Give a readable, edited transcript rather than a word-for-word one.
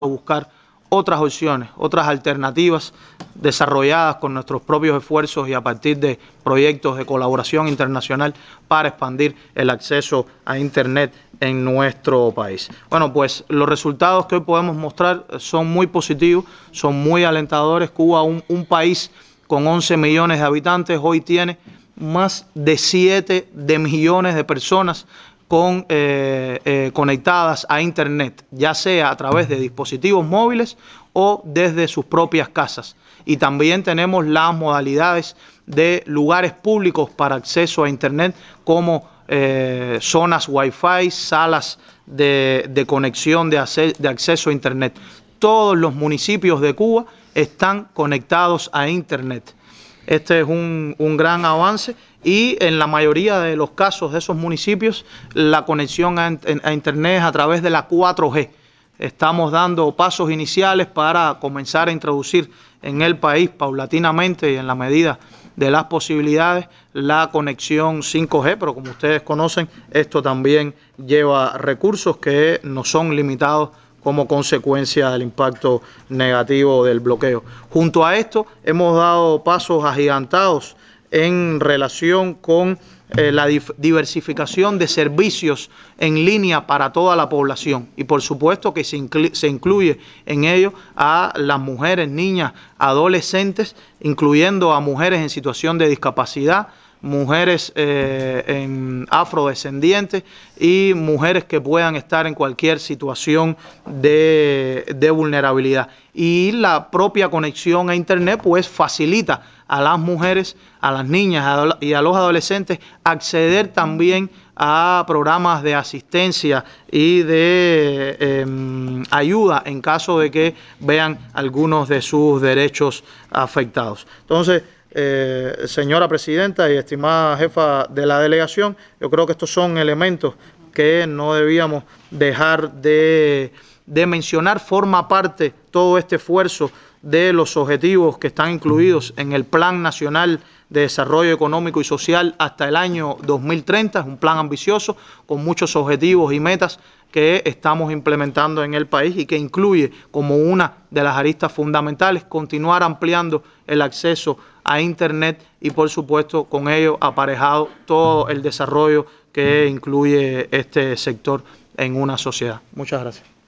buscar otras opciones, otras alternativas desarrolladas con nuestros propios esfuerzos y a partir de proyectos de colaboración internacional para expandir el acceso a Internet en nuestro país. Bueno, pues los resultados que hoy podemos mostrar son muy positivos, son muy alentadores. Cuba, un país con 11 millones de habitantes, hoy tiene más de 7 millones de personas conectadas a Internet, ya sea a través de dispositivos móviles o desde sus propias casas. Y también tenemos las modalidades de lugares públicos para acceso a Internet como zonas Wi-Fi, salas de conexión de acceso a Internet. Todos los municipios de Cuba están conectados a Internet. Este es un gran avance y en la mayoría de los casos de esos municipios la conexión a Internet es a través de la 4G. Estamos dando pasos iniciales para comenzar a introducir en el país paulatinamente y en la medida de las posibilidades la conexión 5G, pero como ustedes conocen, esto también lleva recursos que no son limitados como consecuencia del impacto negativo del bloqueo. Junto a esto, hemos dado pasos agigantados en relación con la diversificación de servicios en línea para toda la población y por supuesto que se incluye en ello a las mujeres, niñas, adolescentes, incluyendo a mujeres en situación de discapacidad, mujeres afrodescendientes y mujeres que puedan estar en cualquier situación de vulnerabilidad. Y la propia conexión a Internet pues facilita a las mujeres, a las niñas y a los adolescentes acceder también a programas de asistencia y de ayuda en caso de que vean algunos de sus derechos afectados. Entonces, señora presidenta y estimada jefa de la delegación, yo creo que estos son elementos que no debíamos dejar de mencionar. Forma parte todo este esfuerzo de los objetivos que están incluidos en el Plan Nacional de Desarrollo Económico y Social hasta el año 2030. Es un plan ambicioso con muchos objetivos y metas que estamos implementando en el país y que incluye como una de las aristas fundamentales continuar ampliando el acceso a Internet y por supuesto con ello aparejado todo el desarrollo que incluye este sector en una sociedad. Muchas gracias.